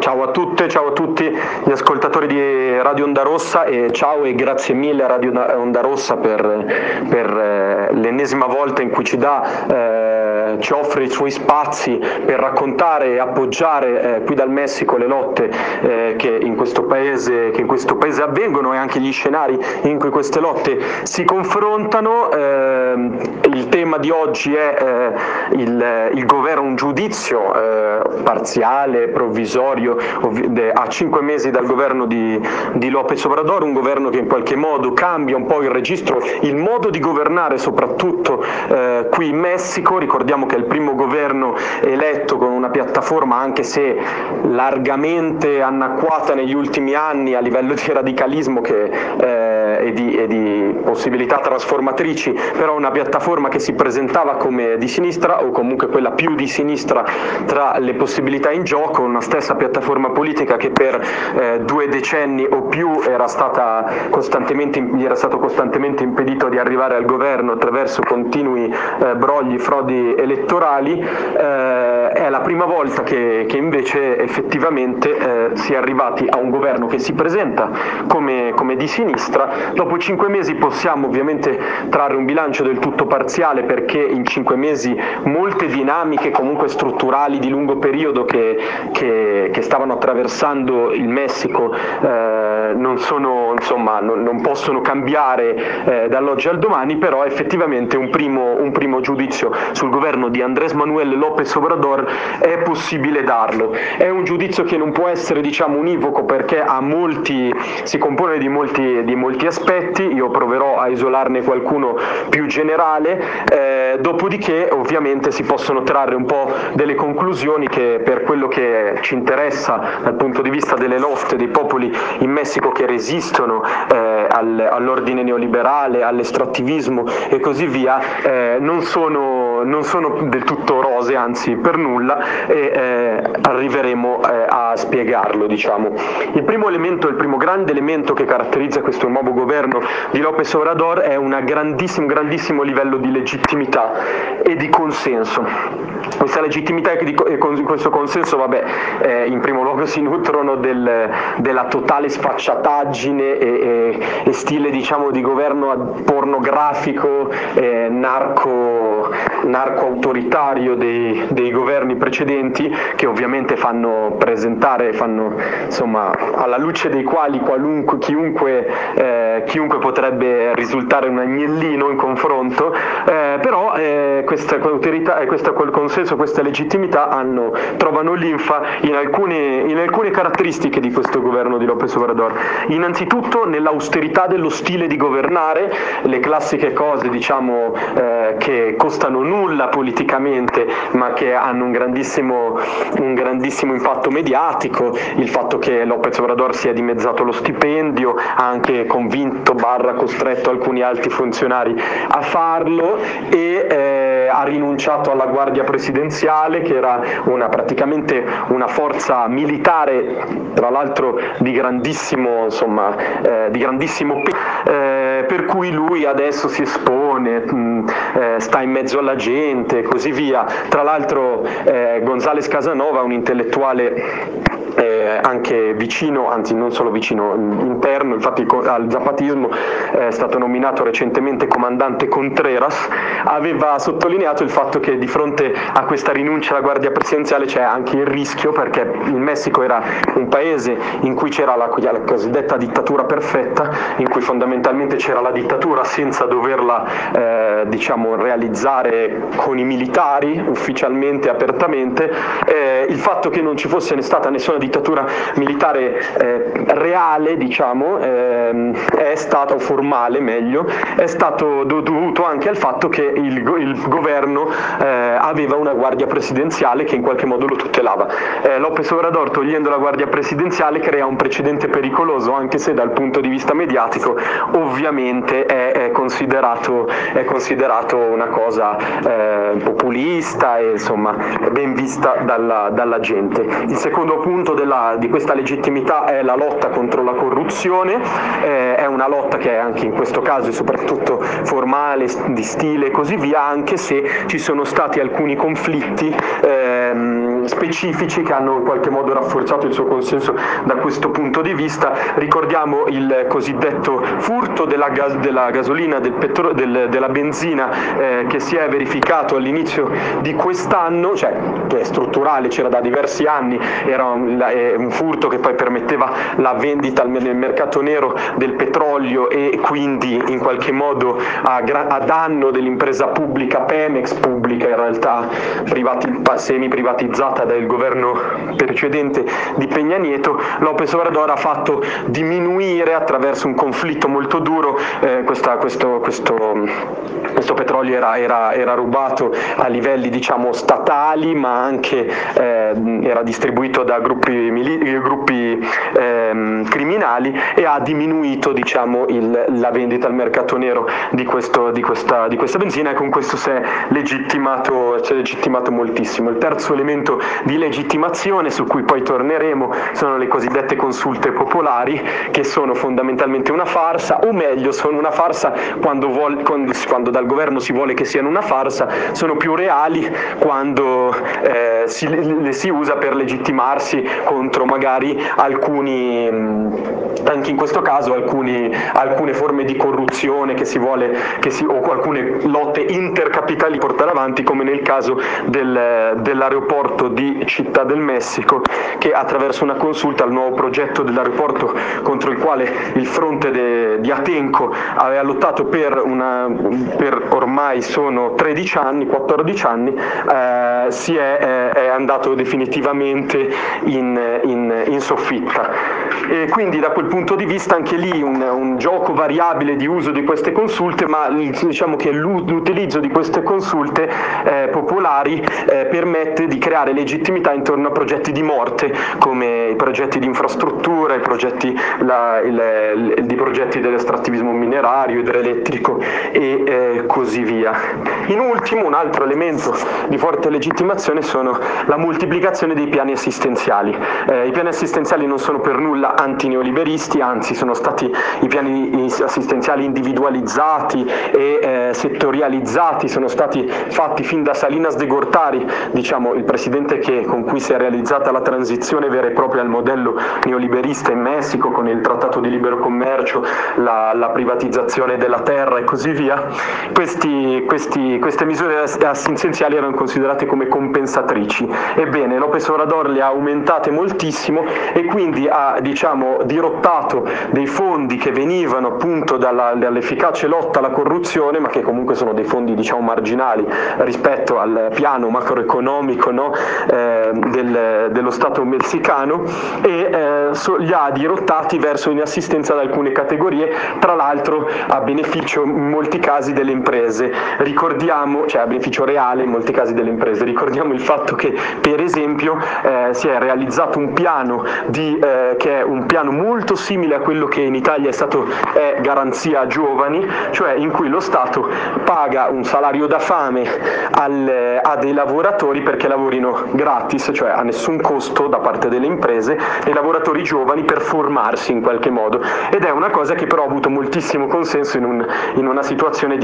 Ciao a tutte, ciao a tutti gli ascoltatori di Radio Onda Rossa e ciao e grazie mille a Radio Onda Rossa per l'ennesima volta in cui ci offre i suoi spazi per raccontare e appoggiare qui dal Messico le lotte che in questo paese avvengono e anche gli scenari in cui queste lotte si confrontano. Il tema di oggi è il governo, un giudizio parziale, provvisorio a 5 mesi dal governo di López Obrador, un governo che in qualche modo cambia un po' il registro, il modo di governare soprattutto qui in Messico. Ricordiamo che è il primo governo eletto con una piattaforma, anche se largamente annacquata negli ultimi anni a livello di radicalismo e di possibilità trasformatrici, però una piattaforma che si presentava come di sinistra o comunque quella più di sinistra tra le possibilità in gioco, una stessa piattaforma politica che per 2 decenni o più gli era stato costantemente impedito di arrivare al governo attraverso continui brogli, frodi elettorali. È la prima volta che invece effettivamente si è arrivati a un governo che si presenta come di sinistra. Dopo 5 mesi possiamo ovviamente trarre un bilancio del tutto parziale, perché in 5 mesi molte dinamiche comunque strutturali di lungo periodo che stavano attraversando il Messico non possono cambiare dall'oggi al domani, però effettivamente un primo giudizio sul governo di Andrés Manuel López Obrador è possibile darlo. È un giudizio che non può essere univoco, perché si compone di molti aspetti. Io proverò a isolarne qualcuno più generale, dopodiché ovviamente si possono trarre un po' delle conclusioni che, per quello che ci interessa dal punto di vista delle lotte dei popoli in Messico che resistono all'ordine neoliberale, all'estrattivismo e così via, non sono del tutto rose, anzi per nulla, e arriveremo a spiegarlo. Il primo grande elemento che caratterizza questo nuovo governo di López Obrador è un grandissimo livello di legittimità e di consenso. Questa legittimità e questo consenso, in primo luogo si nutrono della totale sfacciataggine e stile di governo pornografico, narco-autoritario dei governi precedenti, che ovviamente fanno alla luce dei quali chiunque potrebbe risultare un agnellino in confronto, però quel consenso, questa legittimità trovano linfa in alcune caratteristiche di questo governo di López Obrador. Innanzitutto nell'austerità dello stile di governare, le classiche cose che costano nulla politicamente ma che hanno un grandissimo impatto mediatico, il fatto che López Obrador si è dimezzato lo stipendio, ha anche convinto costretto alcuni alti funzionari a farlo, e ha rinunciato alla Guardia Presidenziale, che era praticamente una forza militare, tra l'altro di grandissimo per cui lui adesso si espone, sta in mezzo alla gente e così via. Tra l'altro González Casanova, un intellettuale anche vicino, anzi non solo vicino, interno infatti al zapatismo, è stato nominato recentemente comandante Contreras, aveva sottolineato il fatto che di fronte a questa rinuncia alla Guardia Presidenziale c'è anche il rischio, perché il Messico era un paese in cui c'era la cosiddetta dittatura perfetta, in cui fondamentalmente c'era la dittatura senza doverla realizzare con i militari ufficialmente, apertamente. Il fatto che non ci fosse stata nessuna dittatura militare reale, è stato formale, meglio, è stato dovuto anche al fatto che il governo aveva una Guardia Presidenziale che in qualche modo lo tutelava. López Obrador, togliendo la Guardia Presidenziale, crea un precedente pericoloso, anche se dal punto di vista mediatico ovviamente è considerato una cosa populista e ben vista dalla gente. Il secondo punto di questa legittimità è la lotta contro la corruzione. È una lotta che anche in questo caso è soprattutto formale, di stile e così via, anche se ci sono stati alcuni conflitti specifici che hanno in qualche modo rafforzato il suo consenso da questo punto di vista. Ricordiamo il cosiddetto furto della gasolina, della benzina che si è verificato all'inizio di quest'anno, cioè che è strutturale, c'era da diversi anni, era un furto che poi permetteva la vendita nel mercato nero del petrolio e quindi in qualche modo a danno dell'impresa pubblica, Pemex, pubblica in realtà, semi privatizzata dal governo precedente di Peña Nieto. López Obrador ha fatto diminuire attraverso un conflitto molto duro questo petrolio era rubato a livelli diciamo statali, ma anche era distribuito da gruppi criminali, e ha diminuito diciamo la vendita al mercato nero di questa benzina, e con questo si è legittimato moltissimo. Il terzo elemento di legittimazione, su cui poi torneremo, sono le cosiddette consulte popolari, che sono fondamentalmente una farsa, o meglio sono una farsa quando dal governo si vuole che siano una farsa, sono più reali quando le si usa per legittimarsi contro magari alcuni, anche in questo caso alcune forme di corruzione o alcune lotte intercapitali portare avanti, come nel caso dell'aeroporto di Città del Messico, che attraverso una consulta al nuovo progetto dell'aeroporto, contro il quale il fronte di Atenco aveva lottato per ormai sono 14 anni, è andato definitivamente in soffitta. E quindi da quel punto di vista anche lì un gioco variabile di uso di queste consulte, ma diciamo che l'utilizzo di queste consulte popolari permette di creare legittimità intorno a progetti di morte, come i progetti di infrastruttura, i progetti dell'estrattivismo minerario, idroelettrico e così via. In ultimo, un altro elemento di forte legittimazione sono la moltiplicazione dei piani assistenziali. I piani assistenziali non sono per nulla antineoliberisti, anzi sono stati i piani assistenziali individualizzati e settorializzati, sono stati fatti fin da Salinas de Gortari, diciamo il presidente con cui si è realizzata la transizione vera e propria al modello neoliberista in Messico, con il trattato di libero commercio, la privatizzazione della terra e così via. Queste misure assistenziali erano considerate come compensatrici. Ebbene, López Obrador le ha aumentate moltissimo e quindi ha dirottato dei fondi che venivano appunto dall'efficace lotta alla corruzione, ma che comunque sono dei fondi marginali rispetto al piano macroeconomico dello Stato messicano, e li ha dirottati verso inassistenza ad alcune categorie, tra l'altro a beneficio in molti casi delle imprese. A beneficio reale in molti casi delle imprese. Ricordiamo il fatto che per esempio si è realizzato un piano che è un piano molto simile a quello che in Italia è Garanzia Giovani, cioè in cui lo Stato paga un salario da fame a dei lavoratori perché lavorino gratis, cioè a nessun costo da parte delle imprese, dei lavoratori giovani per formarsi in qualche modo, ed è una cosa che però ha avuto moltissimo consenso in una situazione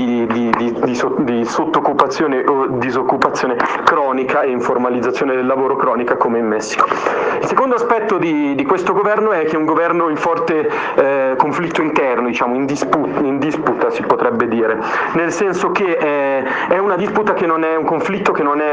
di sottoccupazione o disoccupazione cronica e informalizzazione del lavoro cronica come in Messico. Il secondo aspetto di questo governo è che è un governo in forte conflitto interno, in disputa si potrebbe dire, nel senso che è una disputa che non è un conflitto che non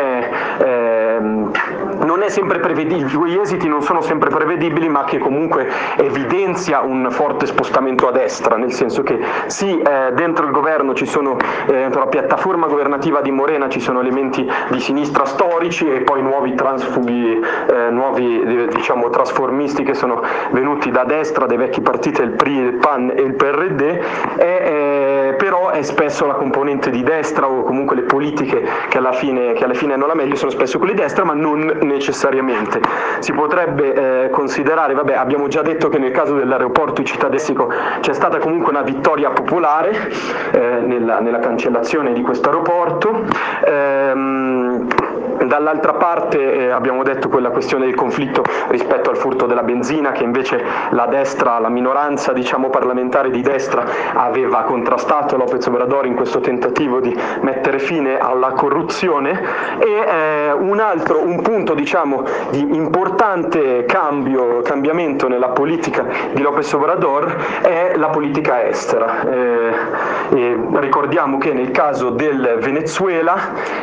è sempre prevedibile, gli esiti non sono sempre prevedibili, ma che comunque evidenzia un forte spostamento a destra, nel senso che dentro il governo ci sono, dentro la piattaforma governativa di Morena ci sono elementi di sinistra storici e poi nuovi transfughi, trasformisti che sono venuti da destra, dai vecchi partiti del PRI, il PAN e il PRD, però è spesso la componente di destra, o comunque le politiche che alla fine hanno la meglio sono spesso quelle di destra, ma non necessariamente. Si potrebbe considerare, abbiamo già detto che nel caso dell'aeroporto di Città del Messico c'è stata comunque una vittoria popolare nella cancellazione di questo aeroporto. Dall'altra parte abbiamo detto quella questione del conflitto rispetto al furto della benzina, che invece la destra, la minoranza diciamo parlamentare di destra aveva contrastato López Obrador in questo tentativo di mettere fine alla corruzione. E un punto diciamo di importante cambiamento nella politica di López Obrador è la politica estera. Ricordiamo che nel caso del Venezuela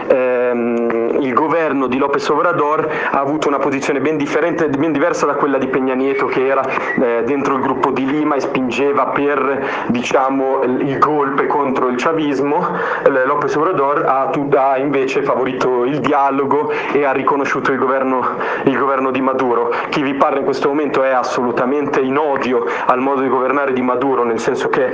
il governo di López Obrador ha avuto una posizione ben differente, ben diversa da quella di Peña Nieto, che era dentro il gruppo di Lima e spingeva per diciamo il golpe contro il chavismo. López Obrador ha invece favorito il dialogo e ha riconosciuto il governo di Maduro. Chi vi parla in questo momento è assolutamente in odio al modo di governare di Maduro, nel senso che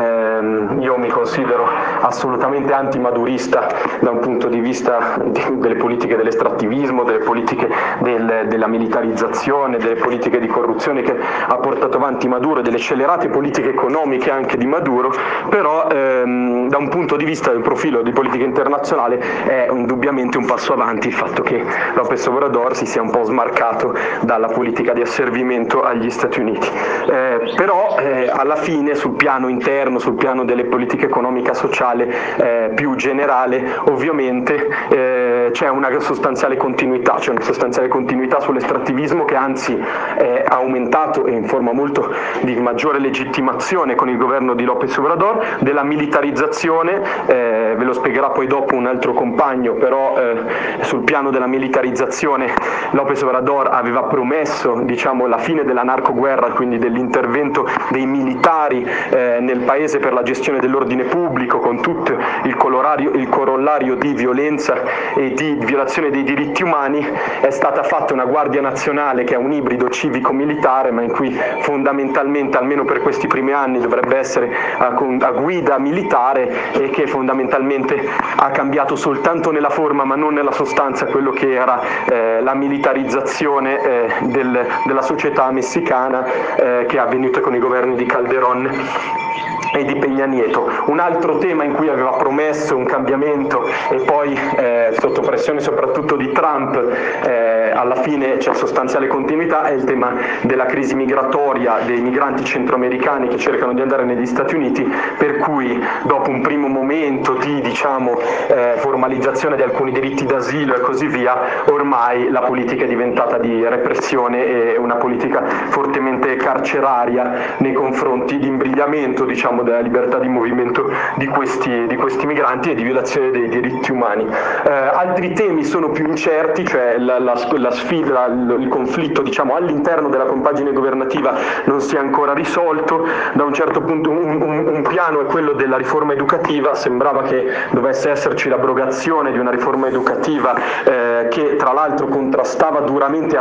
io mi considero assolutamente antimadurista da un punto di vista delle politiche dell'estrattivismo, delle politiche della militarizzazione, delle politiche di corruzione che ha portato avanti Maduro e delle scellerate politiche economiche anche di Maduro, però da un punto di vista del profilo di politica internazionale è indubbiamente un passo avanti il fatto che López Obrador si sia un po' smarcato dalla politica di asservimento agli Stati Uniti. Però alla fine sul piano interno, sul piano delle politiche economica sociale più generale, ovviamente c'è una sostanziale continuità, sull'estrattivismo che anzi è aumentato e in forma molto di maggiore legittimazione con il governo di López Obrador, della militarizzazione, ve lo spiegherà poi dopo un altro compagno, però sul piano della militarizzazione López Obrador aveva promesso diciamo la fine della narcoguerra, quindi dell'intervento dei militari nel paese per la gestione dell'ordine pubblico, con tutto il corollario di violenza e di violazione dei diritti umani. È stata fatta una Guardia Nazionale che è un ibrido civico-militare, ma in cui fondamentalmente, almeno per questi primi anni, dovrebbe essere a guida militare, e che fondamentalmente ha cambiato soltanto nella forma ma non nella sostanza quello che era la militarizzazione della società messicana che è avvenuta con i governi di Calderón e di Peña Nieto. Un altro tema in cui aveva promesso un cambiamento e poi sotto pressione soprattutto di Trump alla fine c'è sostanziale continuità, è il tema della crisi migratoria dei migranti centroamericani che cercano di andare negli Stati Uniti, per cui dopo un primo momento di formalizzazione di alcuni diritti d'asilo e così via, ormai la politica è diventata di repressione e una politica fortemente carceraria nei confronti di imbrigliamento della libertà di movimento di questi migranti e di violazione dei diritti umani. Altri temi sono più incerti, cioè la sfida, il conflitto all'interno della compagine governativa non si è ancora risolto. Da un certo punto un piano è quello della riforma educativa, sembrava che dovesse esserci l'abrogazione di una riforma educativa che tra l'altro contrastava duramente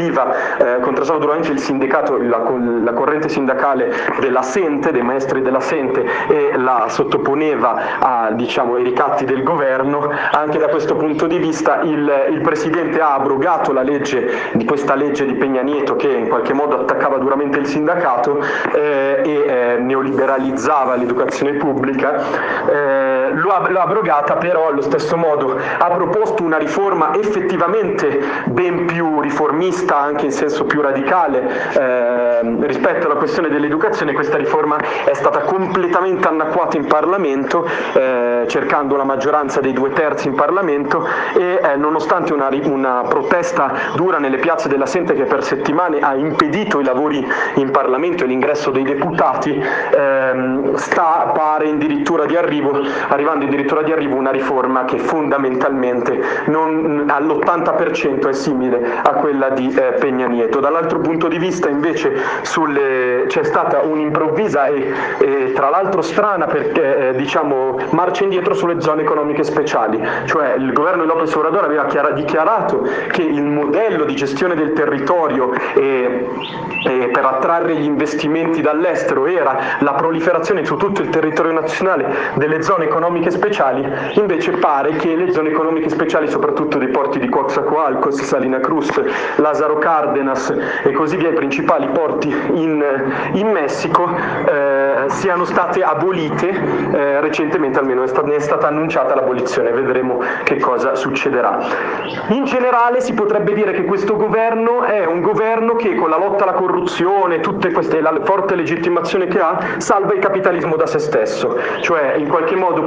il sindacato, la corrente sindacale della Sente, dei maestri della Sente, e la sottoponeva ai ricatti del governo. Anche da questo punto di vista il Presidente ha abrogato questa legge di Peña Nieto che in qualche modo attaccava duramente il sindacato e neoliberalizzava l'educazione pubblica. L'ha abrogata, però allo stesso modo ha proposto una riforma effettivamente ben più riformista, anche in senso più radicale rispetto alla questione dell'educazione. Questa riforma è stata completamente annacquata in Parlamento, cercando la maggioranza dei 2/3 in Parlamento, e nonostante una protesta dura nelle piazze della Sente che per settimane ha impedito i lavori in Parlamento e l'ingresso dei deputati, pare arrivando addirittura di arrivo una riforma che fondamentalmente all'80% è simile a quella di Peña Nieto. Dall'altro punto di vista invece c'è stata un'improvvisa e tra l'altro strana, perché marcia indietro sulle zone economiche speciali, cioè il governo di López Obrador aveva dichiarato che il modello di gestione del territorio e per attrarre gli investimenti dall'estero era la proliferazione su tutto il territorio nazionale delle zone economiche speciali. Invece pare che le zone economiche speciali, soprattutto dei porti di Coatzacoalcos, Salina Cruz, Lázaro Cárdenas e così via, i principali porti in Messico, siano state state abolite, recentemente almeno ne è stata annunciata l'abolizione, vedremo che cosa succederà. In generale si potrebbe dire che questo governo è un governo che con la lotta alla corruzione, la forte legittimazione che ha, salva il capitalismo da se stesso, cioè in qualche modo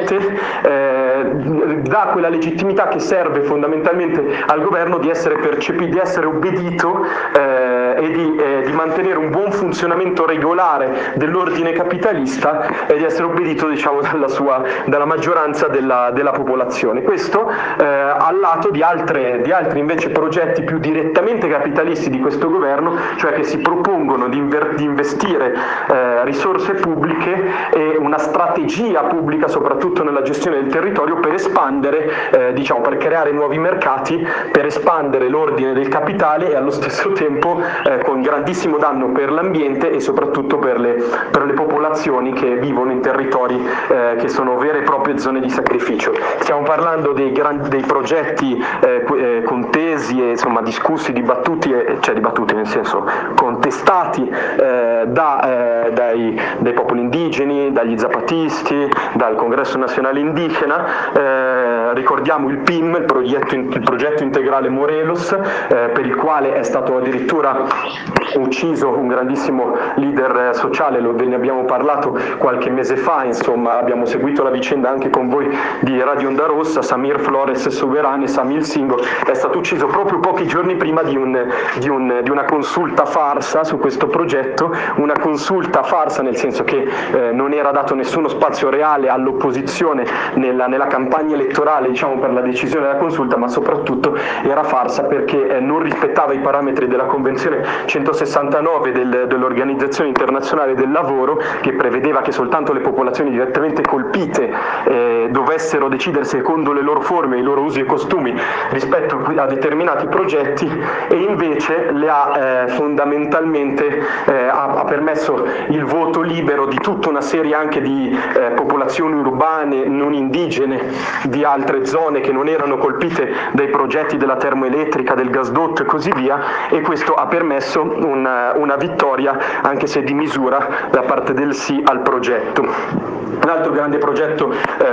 dà quella legittimità che serve fondamentalmente al governo di essere percepito, di essere obbedito e di mantenere un buon funzionamento regolare dell'ordine capitalista e di essere obbedito, diciamo, dalla maggioranza della popolazione. Questo al lato di altri invece progetti più direttamente capitalisti di questo governo, cioè che si propongono di investire risorse pubbliche e una strategia pubblica soprattutto nella gestione del territorio per espandere, per creare nuovi mercati, per espandere l'ordine del capitale e allo stesso tempo con grandissimo danno per l'ambiente e soprattutto per le popolazioni che vivono in territori che sono vere e proprie zone di sacrificio. Stiamo parlando dei progetti contesi e insomma discussi, dibattuti nel senso contestati dai popoli indigeni, dagli zapatisti, dal Congresso Nazionale Indigena. Ricordiamo il PIM, il progetto integrale Morelos, per il quale è stato addirittura ucciso un grandissimo leader sociale, ve ne abbiamo parlato qualche mese fa, insomma abbiamo seguito la vicenda anche con voi di Radio Onda Rossa. Samir Flores Soberane, Samil Singo, è stato ucciso proprio pochi giorni prima di una consulta farsa su questo progetto, una consulta farsa nel senso che non era dato nessuno spazio reale all'opposizione nella campagna elettorale, diciamo, per la decisione della consulta, ma soprattutto era farsa perché non rispettava i parametri della Convenzione 169 dell'Organizzazione Internazionale del Lavoro, che prevedeva che soltanto le popolazioni direttamente colpite dovessero decidere secondo le loro forme, i loro usi e costumi rispetto a determinati progetti, e invece le ha fondamentalmente ha permesso il voto libero di tutta una serie anche di popolazioni urbane non indigene di altre zone che non erano colpite dai progetti della termoelettrica, del gasdotto e così via, e questo ha permesso una vittoria, anche se di misura, da parte del sì al progetto. Un altro grande progetto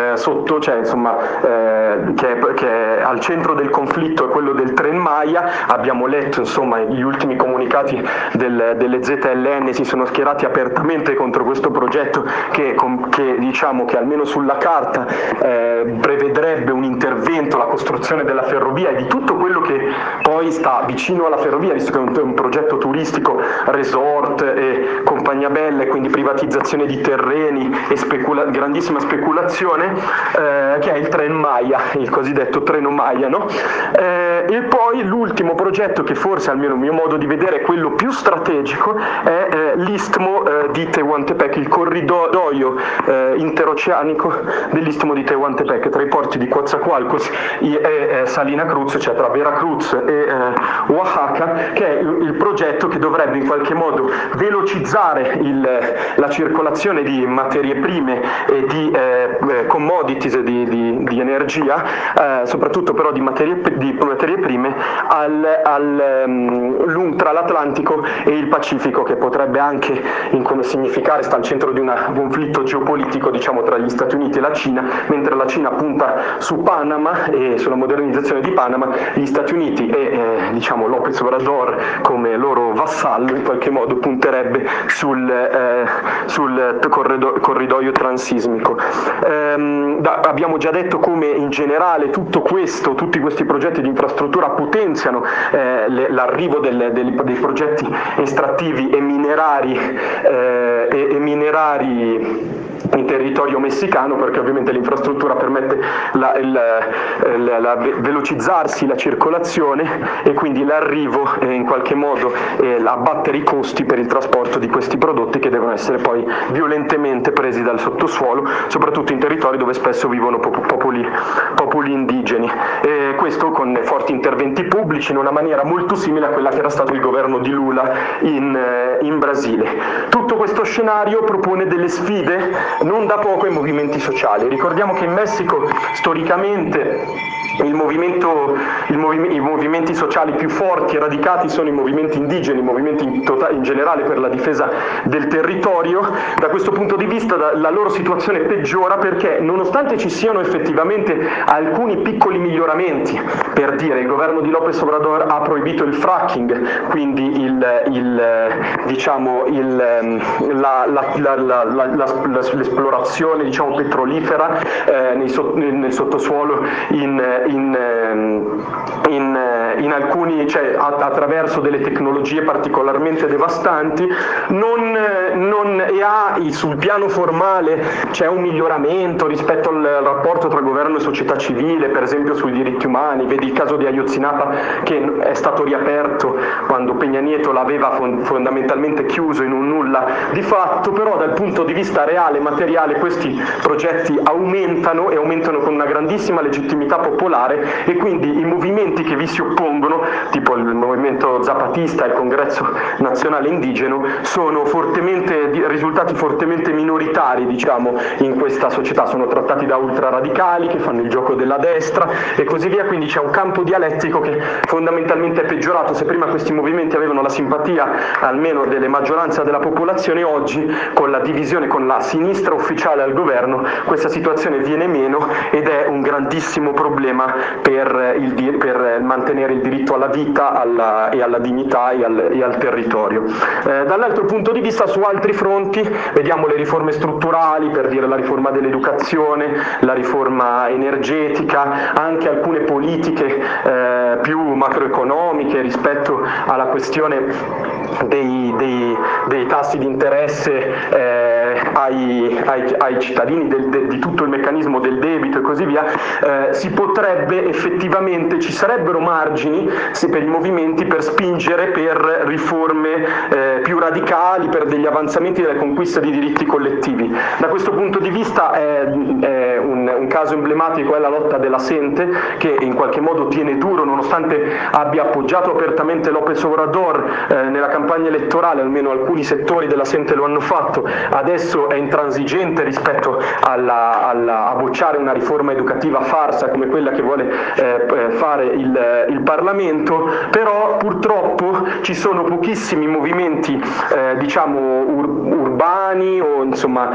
che è al centro del conflitto è quello del Tren Maya. Abbiamo letto, insomma, gli ultimi comunicati delle ZLN si sono schierati apertamente contro questo progetto che diciamo che almeno sulla carta prevedrebbe un intervento, la costruzione della ferrovia e di tutto quello che poi sta vicino alla ferrovia, visto che è un progetto turistico, resort e compagnia bella, quindi privatizzazione di terreni e grandissima speculazione, che è il Tren Maya, il cosiddetto treno Maya, no? E poi l'ultimo progetto, che forse almeno a mio modo di vedere è quello più strategico, è l'istmo di Tehuantepec, il corridoio interoceanico dell'istmo di Tehuantepec tra i porti di Coatzacoalcos e Salina Cruz, cioè tra Veracruz e Oaxaca, che è il progetto che dovrebbe in qualche modo velocizzare la circolazione di materie prime e di commodities di energia, soprattutto però di materie prime tra l'Atlantico e il Pacifico, che potrebbe anche significare sta al centro di un conflitto geopolitico, diciamo, tra gli Stati Uniti e la Cina. Mentre la Cina punta su Panama e sulla modernizzazione di Panama, gli Stati Uniti e diciamo López Obrador come loro vassallo in qualche modo punterebbe sul corridoio transismico. Abbiamo già detto come in generale tutti questi progetti di infrastruttura potenziano l'arrivo dei progetti estrattivi e minerari in territorio messicano, perché ovviamente l'infrastruttura permette velocizzarsi la circolazione e quindi l'arrivo in qualche modo abbattere i costi per il trasporto di questi prodotti, che devono essere poi violentemente presi dal sottosuolo, soprattutto in territori dove spesso vivono popoli indigeni, e questo con forti interventi pubblici in una maniera molto simile a quella che era stato il governo di Lula in Brasile. Tutto questo scenario propone delle sfide non da poco ai movimenti sociali. Ricordiamo che in Messico storicamente i movimenti sociali più forti e radicati sono i movimenti indigeni, i movimenti in generale per la difesa del territorio. Da questo punto di vista la loro situazione peggiora perché, nonostante ci siano effettivamente alcuni piccoli miglioramenti, per dire il governo di López Obrador ha proibito il fracking, quindi l'esplorazione petrolifera nel sottosuolo in alcuni, attraverso delle tecnologie particolarmente devastanti, sul piano formale c'è un miglioramento rispetto al rapporto tra governo e società civile, per esempio sui diritti umani. Vedi il caso di Ayotzinapa, che è stato riaperto quando Peña Nieto l'aveva fondamentalmente chiuso in un nulla di fatto, però dal punto di vista reale, materiale, questi progetti aumentano con una grandissima legittimità popolare, e quindi i movimenti che vi si oppongono, tipo il movimento zapatista e il Congresso Nazionale Indigeno, sono risultati fortemente minoritari in questa società. Sono trattati da ultraradicali che fanno il gioco della destra e così via, quindi c'è un campo dialettico che fondamentalmente è peggiorato. Se prima questi movimenti avevano la simpatia almeno delle maggioranze della popolazione, oggi con la divisione, con la sinistra ufficiale al governo, questa situazione viene meno ed è un grandissimo problema per mantenere il diritto alla vita e alla dignità e al territorio. Dall'altro punto di vista, su altri fronti vediamo le riforme strutturali, per dire la riforma dell'educazione, la riforma energetica, anche alcune politiche più macroeconomiche rispetto alla questione dei tassi di interesse ai cittadini, di tutto il meccanismo del debito e così via. Ci sarebbero margini per i movimenti per spingere per riforme più radicali, per degli avanzamenti della conquista di diritti collettivi. Da questo punto di vista un caso emblematico è la lotta della Sente, che in qualche modo tiene duro nonostante abbia appoggiato apertamente López Obrador nella campagna elettorale. Almeno alcuni settori della Sente lo hanno fatto. Adesso è intransigente rispetto a bocciare una riforma educativa farsa come quella che vuole fare il Parlamento, però purtroppo ci sono pochissimi movimenti urbani o insomma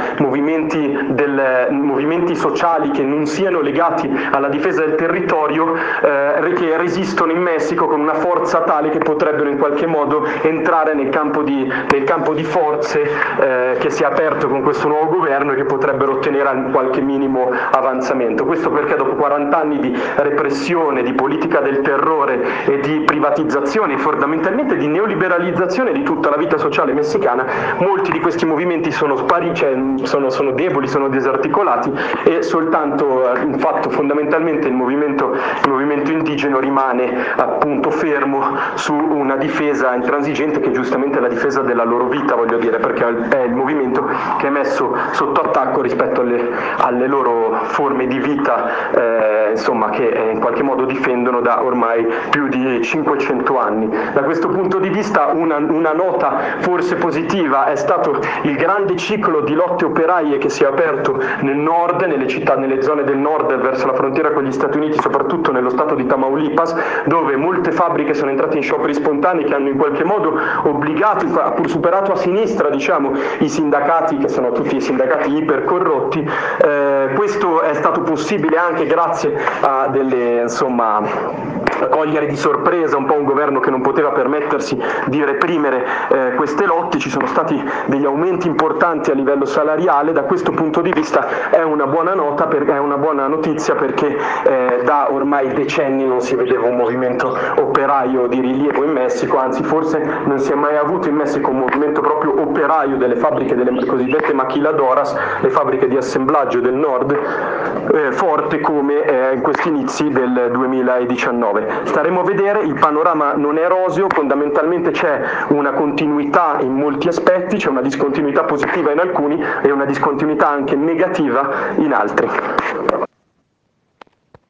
movimenti sociali che non siano legati alla difesa del territorio che resistono in Messico con una forza tale che potrebbero in qualche modo entrare nel campo di forze che si è aperto con questo nuovo governo e che potrebbero ottenere qualche minimo avanzamento. Questo perché dopo 40 anni di repressione, di politica del terrore e di privatizzazione e fondamentalmente di neoliberalizzazione di tutta la vita sociale messicana, molti di questi movimenti sono sono deboli, sono disarticolati, e soltanto fondamentalmente il movimento indigeno rimane appunto fermo su una difesa intransigente, che giustamente è la difesa della loro vita, voglio dire, perché è il movimento che è messo sotto attacco rispetto alle loro forme di vita che in qualche modo difendono da ormai più di 500 anni. Da questo punto di vista una nota forse positiva è stato il grande ciclo di lotte operaie che si è aperto nel nord, nelle zone del nord verso la frontiera con gli Stati Uniti, soprattutto nello stato di Tamaulipas, dove molte fabbriche sono entrate in scioperi spontanei che hanno in qualche modo obbligato, pur superato a sinistra i sindacati, che sono tutti i sindacati ipercorrotti. Questo è stato possibile anche grazie a cogliere di sorpresa un po' un governo che non poteva permettersi di reprimere queste lotte. Ci sono stati degli aumenti importanti a livello salariale. Da questo punto di vista è una buona notizia, perché da ormai decenni non si vedeva un movimento operaio di rilievo in Messico, anzi forse non si è mai avuto in Messico un movimento proprio operaio delle fabbriche, delle cosiddette maquiladoras, le fabbriche di assemblaggio del nord, forte come in questi inizi del 2019. Staremo a vedere, il panorama non è roseo, fondamentalmente c'è una continuità in molti aspetti, c'è una discontinuità positiva in alcuni e una discontinuità anche negativa in altri.